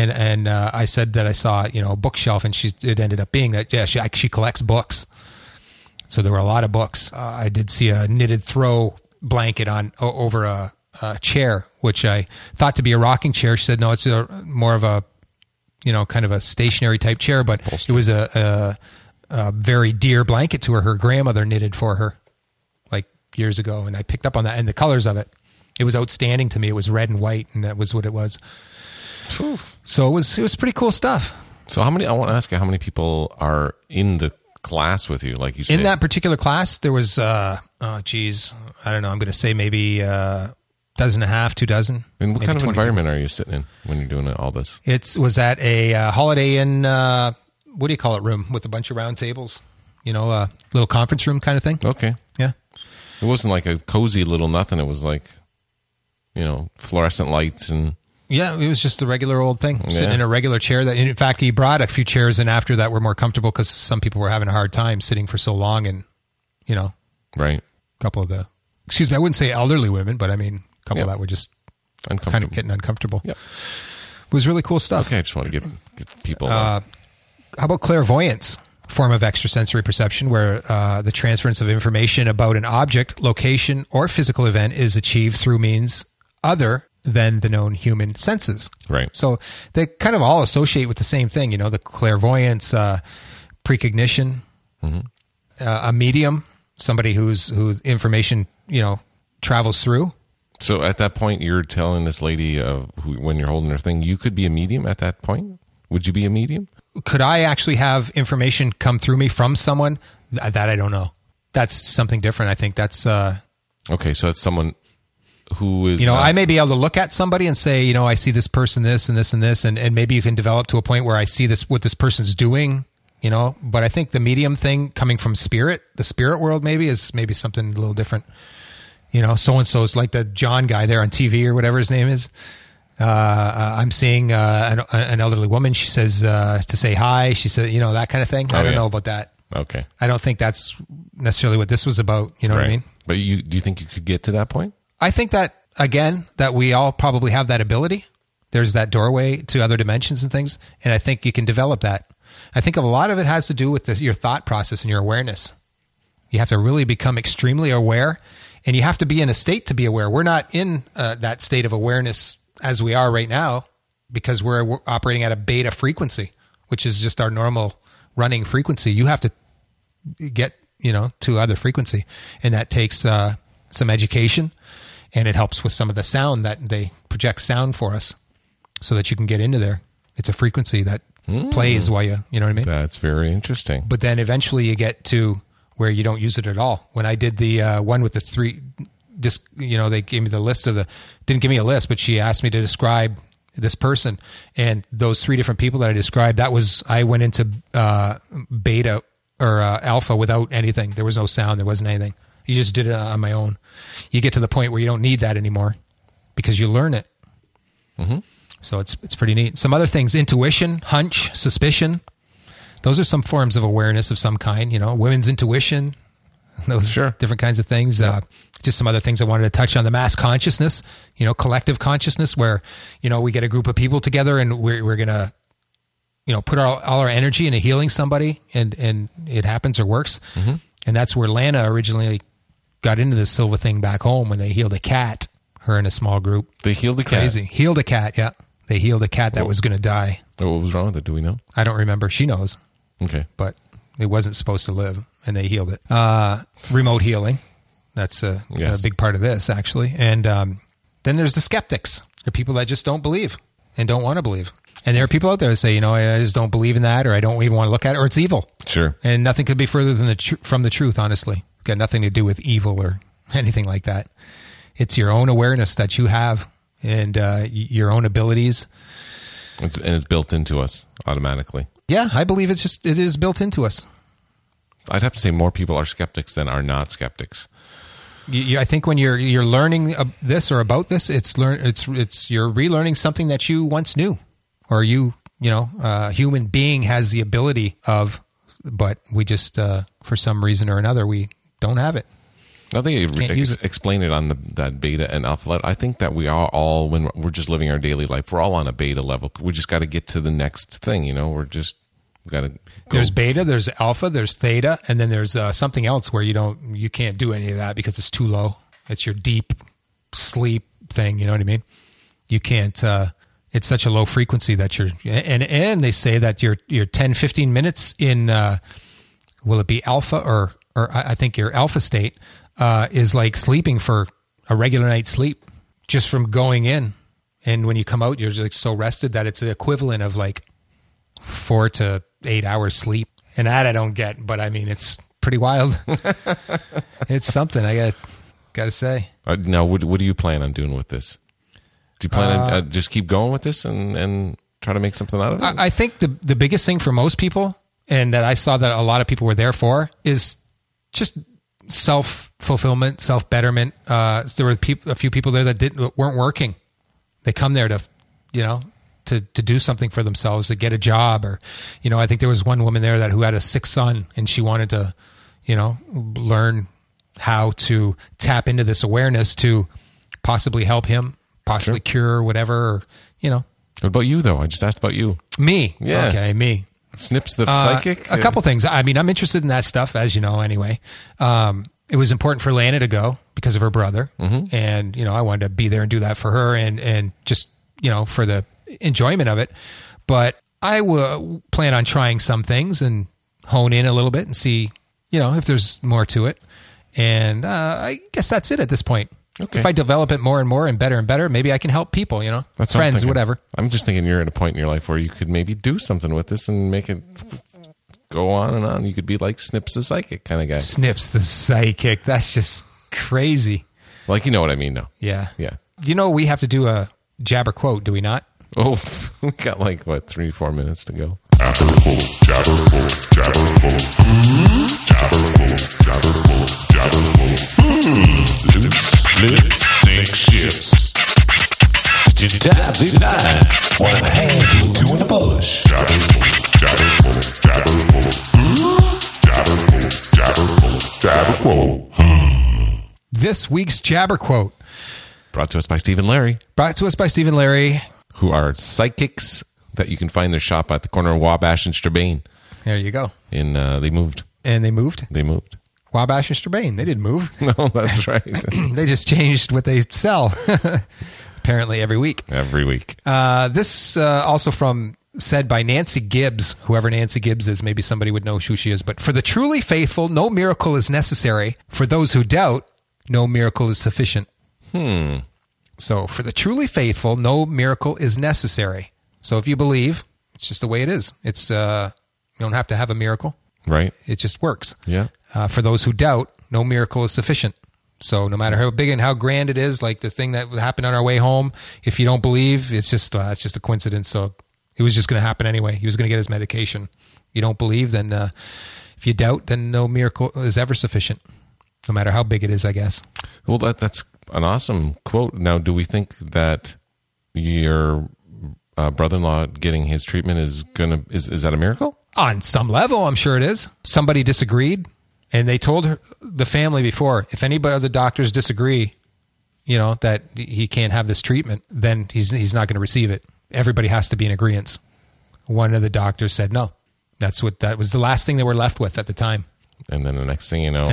I said that I saw, a bookshelf, and it ended up being that, yeah, she collects books. So there were a lot of books. I did see a knitted throw blanket over a chair, which I thought to be a rocking chair. She said, no, it's more of a, kind of a stationary type chair, but It was a very dear blanket to her. Her grandmother knitted for her years ago, and I picked up on that, and the colors of it. It was outstanding to me. It was red and white, and that was what it was. Whew. So it was pretty cool stuff. So I want to ask you, how many people are in the class with you? Like you said, in that particular class, there was, I don't know. I'm going to say maybe dozen and a half, 2 dozen. And what kind of environment are you sitting in when you're doing all this? It was at a Holiday Inn, what do you call it, room with a bunch of round tables, a little conference room kind of thing. Okay. Yeah. It wasn't like a cozy little nothing. It was like, fluorescent lights and... Yeah, it was just a regular old thing. Sitting in a regular chair. That, in fact, he brought a few chairs in after that were more comfortable because some people were having a hard time sitting for so long, and, Right. a couple of the... Excuse me, I wouldn't say elderly women, but I mean, a couple that were just kind of getting uncomfortable. Yep. It was really cool stuff. Okay, I just want to give people... how about clairvoyance? Form of extrasensory perception where the transference of information about an object, location, or physical event is achieved through means other than the known human senses. Right. So they kind of all associate with the same thing, the clairvoyance, precognition, a medium, somebody whose information, travels through. So at that point, you're telling this lady when you're holding her thing, you could be a medium at that point? Would you be a medium? Could I actually have information come through me from someone? That I don't know. That's something different. I think that's... Okay, so it's someone who is... I may be able to look at somebody and say, I see this person, this and this and this, and maybe you can develop to a point where I see what this person's doing, But I think the medium thing coming from spirit, the spirit world maybe, is maybe something a little different. So-and-so's like the John guy there on TV or whatever his name is. I'm seeing an elderly woman. She says to say hi. She said, that kind of thing. I don't know about that. Okay. I don't think that's necessarily what this was about. You know what I mean? But do you think you could get to that point? I think that, again, that we all probably have that ability. There's that doorway to other dimensions and things. And I think you can develop that. I think a lot of it has to do with your thought process and your awareness. You have to really become extremely aware, and you have to be in a state to be aware. We're not in that state of awareness as we are right now, because we're operating at a beta frequency, which is just our normal running frequency. You have to get, to other frequency, and that takes some education, and it helps with some of the sound that they project sound for us so that you can get into there. It's a frequency that plays while you know what I mean? That's very interesting. But then eventually you get to where you don't use it at all. When I did the one with the 3 disc, they gave me the list didn't give me a list, but she asked me to describe this person, and those 3 different people that I described, I went into beta or alpha without anything. There was no sound. There wasn't anything. You just did it on my own. You get to the point where you don't need that anymore because you learn it. So it's pretty neat. Some other things: intuition, hunch, suspicion. Those are some forms of awareness of some kind. Women's intuition. Those different kinds of things. Just some other things I wanted to touch on. The mass consciousness, collective consciousness, where, we get a group of people together and we're going to, put all our energy into healing somebody and it happens or works. Mm-hmm. And that's where Lana originally got into this Silva thing back home when they healed a cat, her in a small group. They healed a cat? Crazy. Healed a cat, yeah. They healed a cat that was going to die. What was wrong with it? Do we know? I don't remember. She knows. Okay. But it wasn't supposed to live, and they healed it. Remote healing. That's a big part of this, actually. And then there's the skeptics. There are people that just don't believe and don't want to believe. And there are people out there that say, I just don't believe in that, or I don't even want to look at it, or it's evil. Sure. And nothing could be further than from the truth, honestly. It's got nothing to do with evil or anything like that. It's your own awareness that you have and your own abilities. It's built into us automatically. Yeah, I believe it is built into us. I'd have to say more people are skeptics than are not skeptics. I think when you're learning this or about this, it's you're relearning something that you once knew, or a human being has the ability of, but we just for some reason or another we don't have it. I think explain it on that beta and alpha level. I think that we are all, when we're just living our daily life, we're all on a beta level. We just got to get to the next thing, we got to go. There's beta, there's alpha, there's theta, and then there's something else where you can't do any of that because it's too low. It's your deep sleep thing, you know what I mean? You can't, it's such a low frequency that and they say that you're 10, 15 minutes in, will it be alpha or I think your alpha state, is like sleeping for a regular night's sleep just from going in. And when you come out, you're just like so rested that it's the equivalent of like 4 to 8 hours sleep. And that I don't get, but I mean, it's pretty wild. It's something I got to say. Now, what do you plan on doing with this? Do you plan on just keep going with this and try to make something out of it? I think the biggest thing for most people, and that I saw that a lot of people were there for, is just self-fulfillment, self-betterment. There were a few people there that weren't working. They come there to, to do something for themselves, to get a job, or, I think there was one woman there who had a sick son, and she wanted to, learn how to tap into this awareness to possibly help him, possibly cure whatever, What about you, though? I just asked about you. Me? Yeah. Okay, me. Snips the psychic? A couple things. I mean, I'm interested in that stuff, as you know, anyway. It was important for Lana to go because of her brother. Mm-hmm. And, I wanted to be there and do that for her and just, for the enjoyment of it. But I will plan on trying some things and hone in a little bit and see, if there's more to it. And I guess that's it at this point. Okay. If I develop it more and more and better, maybe I can help people, That's friends, whatever. I'm just thinking you're at a point in your life where you could maybe do something with this and make it go on and on. You could be like Snips the Psychic kind of guy. Snips the Psychic. That's just crazy. Like, you know what I mean, though. Yeah. Yeah. We have to do a jabber quote, do we not? Oh, we got 3-4 minutes to go. Lips sink ships. Tabs in 9. One in the hand, 2 in the bush. Jabber quote. This week's jabber quote. Brought to us by Steve and Larry. Who are psychics that you can find their shop at the corner of Wabash and Strabane. There you go. And they moved. And they moved? They moved. Wabash and Strabane. They didn't move. No, that's right. They just changed what they sell. Apparently every week. Every week. This also said by Nancy Gibbs. Whoever Nancy Gibbs is, maybe somebody would know who she is. But for the truly faithful, no miracle is necessary. For those who doubt, no miracle is sufficient. So for the truly faithful, no miracle is necessary. So if you believe, it's just the way it is. It's you don't have to have a miracle. Right. It just works. Yeah. For those who doubt, no miracle is sufficient. So no matter how big and how grand it is, like the thing that happened on our way home, if you don't believe, it's just a coincidence. So it was just going to happen anyway. He was going to get his medication. You don't believe, then if you doubt, then no miracle is ever sufficient, no matter how big it is, I guess. Well, that's an awesome quote. Now, do we think that you're brother-in-law getting his treatment is that a miracle? On some level, I'm sure it is. Somebody disagreed, and they told the family before, if anybody of the doctors disagree, that he can't have this treatment, then he's not going to receive it. Everybody has to be in agreement. One of the doctors said no. That was the last thing they were left with at the time. And then the next thing you know,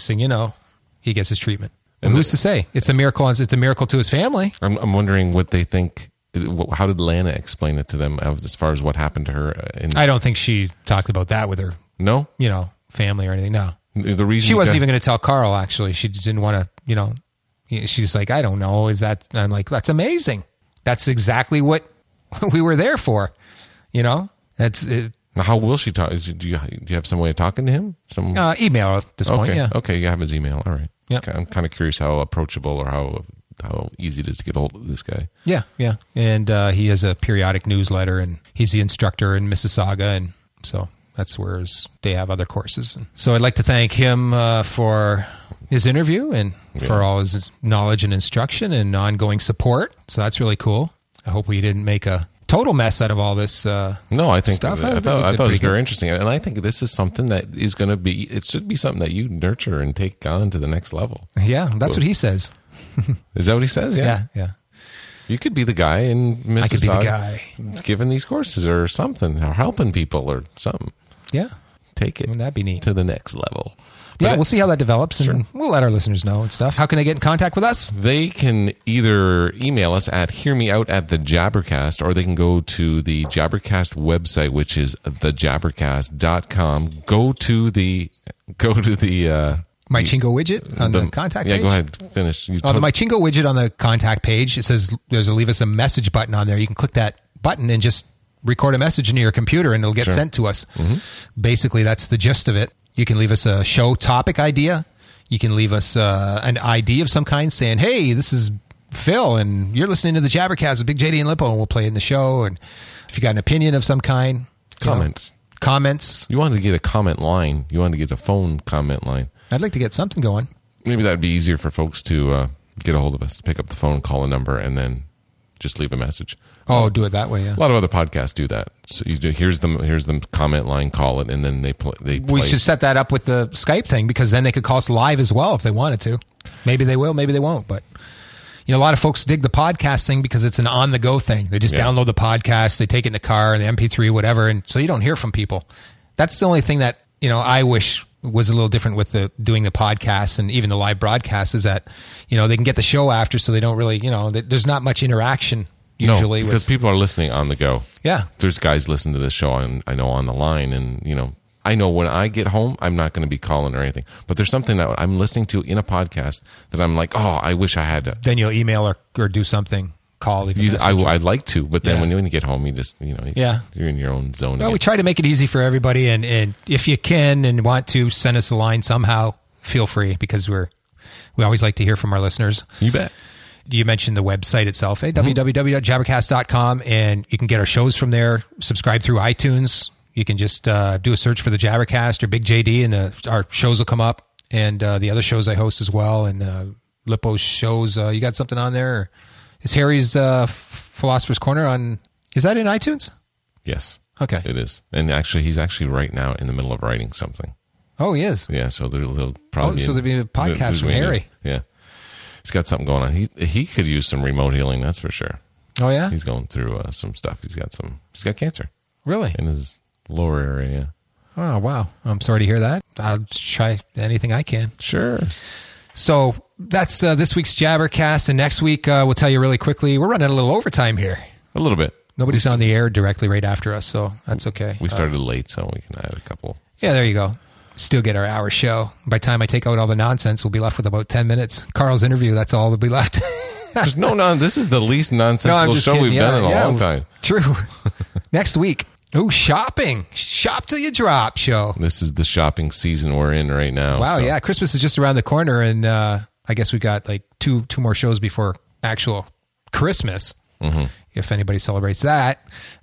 he gets his treatment. And who's to say? It's a miracle. It's a miracle to his family. I'm wondering what they think. How did Lana explain it to them as far as what happened to her? I don't think she talked about that with her. No, family or anything. No, the reason she wasn't even going to tell Carl. Actually, she didn't want to. She's like, I don't know. Is that? And I'm like, that's amazing. That's exactly what we were there for. That's it. Now, how will she talk? Do you have some way of talking to him? Some email at this point. Yeah. Okay. You have his email. All right. Yep. I'm kind of curious how approachable or how easy it is to get a hold of this guy. Yeah. And he has a periodic newsletter, and he's the instructor in Mississauga, and so that's where they have other courses. And so I'd like to thank him for his interview and for all his knowledge and instruction and ongoing support. So that's really cool. I hope we didn't make a total mess out of all this no, I think stuff. I thought it was very interesting, and I think this is something that is going to be. It should be something that you nurture and take on to the next level. Yeah, that's what he says. Is that what he says? Yeah. You could be the guy in Mississauga. I could be the guy giving these courses or something, or helping people or something. Yeah, take it. Wouldn't that be neat? To the next level. But we'll see how that develops, and we'll let our listeners know and stuff. How can they get in contact with us? They can either email us at hearmeout@thejabbercast, or they can go to the Jabbercast website, which is thejabbercast.com. Go to the My Chingo widget on the contact page? Yeah, go ahead. Finish. The My Chingo widget on the contact page, it says there's a leave us a message button on there. You can click that button and just record a message into your computer, and it'll get sent to us. Mm-hmm. Basically, that's the gist of it. You can leave us a show topic idea. You can leave us an ID of some kind saying, hey, this is Phil, and you're listening to the Jabbercast with Big JD and Lippo, and we'll play it in the show. And if you got an opinion of some kind. Comments. You wanted to get a comment line. You wanted to get a phone comment line. I'd like to get something going. Maybe that would be easier for folks to get a hold of us, pick up the phone, call a number, and then just leave a message. Oh, do it that way, yeah. A lot of other podcasts do that. So you do, here's the comment line, call it, and then they play. We should set that up with the Skype thing, because then they could call us live as well if they wanted to. Maybe they will, maybe they won't. But a lot of folks dig the podcast thing because it's an on-the-go thing. They just download the podcast, they take it in the car, the MP3, whatever, and so you don't hear from people. That's the only thing that I wish was a little different with doing the podcast and even the live broadcast, is that they can get the show after, so they don't really there's not much interaction. Usually, because people are listening on the go. Yeah. There's guys listening to this show, I know, on the line. And, I know when I get home, I'm not going to be calling or anything. But there's something that I'm listening to in a podcast that I'm like, oh, I wish I had to. Then you'll email or do something, call. I'd like to, but then when you get home, you just, you're in your own zone. Well, we try to make it easy for everybody. And if you can and want to send us a line somehow, feel free, because we always like to hear from our listeners. You bet. You mentioned the website itself, www.jabbercast.com, and you can get our shows from there. Subscribe through iTunes. You can just do a search for the Jabbercast or Big JD, and our shows will come up, and the other shows I host as well, and Lippo's shows. You got something on there? Or is Harry's Philosopher's Corner is that in iTunes? Yes. Okay. It is. And actually, he's actually right now in the middle of writing something. Oh, he is? Yeah, so there'll probably so there'll be a podcast from Harry. Yeah. He's got something going on. He could use some remote healing, that's for sure. Oh, yeah? He's going through some stuff. He's got cancer. Really? In his lower area. Oh, wow. I'm sorry to hear that. I'll try anything I can. Sure. So that's this week's Jabbercast, and next week we'll tell you really quickly. We're running a little overtime here. A little bit. Nobody's on the air directly right after us, so that's okay. We started late, so we can add a couple. Yeah, there you go. Still get our hour show. By the time I take out all the nonsense, we'll be left with about 10 minutes. Carl's interview, that's all that'll be left. There's this is the least nonsensical show we've done in a long time. True. Next week. Ooh, shopping. Shop till you drop show. This is the shopping season we're in right now. Wow, yeah. Christmas is just around the corner, and I guess we got like two more shows before actual Christmas. Mm-hmm. If anybody celebrates that.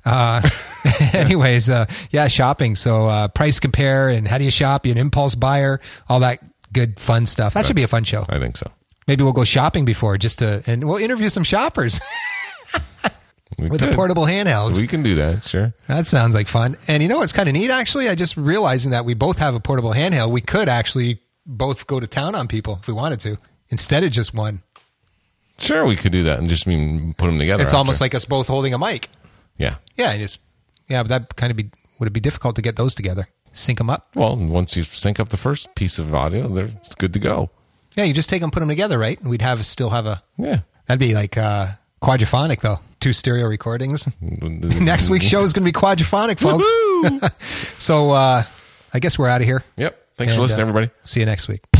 Anyways, shopping. So price compare and how do you shop? You an impulse buyer, all that good fun stuff. That should be a fun show. I think so. Maybe we'll go shopping before and we'll interview some shoppers. with could. a portable handheld. We can do that, sure. That sounds like fun. And you know what's kind of neat, actually? I just realizing that we both have a portable handheld. We could actually both go to town on people if we wanted to, instead of just one. Sure, we could do that and just put them together. It's almost like us both holding a mic. Yeah. Yeah, but that kind of would it be difficult to get those together? Sync them up? Well, once you sync up the first piece of audio, it's good to go. Yeah, you just take them, put them together, right? And we'd still have a... Yeah. That'd be like quadraphonic, though. 2 stereo recordings. Next week's show is going to be quadraphonic, folks. So I guess we're out of here. Yep. Thanks for listening, everybody. See you next week.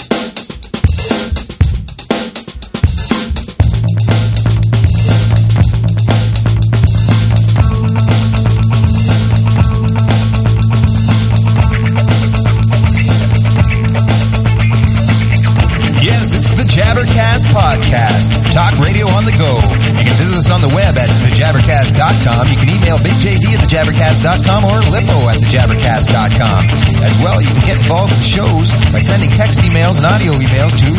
Yes, it's the Jabbercast Podcast. Talk radio on the go. You can visit us on the web at thejabbercast.com. You can email BigJD at thejabbercast.com or Lippo@thejabbercast.com. As well, you can get involved with the shows by sending text emails and audio emails to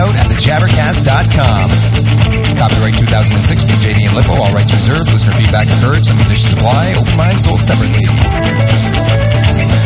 hearmeout@thejabbercast.com. Copyright 2006, BigJD and Lippo. All rights reserved. Listener feedback encouraged. Some conditions apply. Open mind sold separately.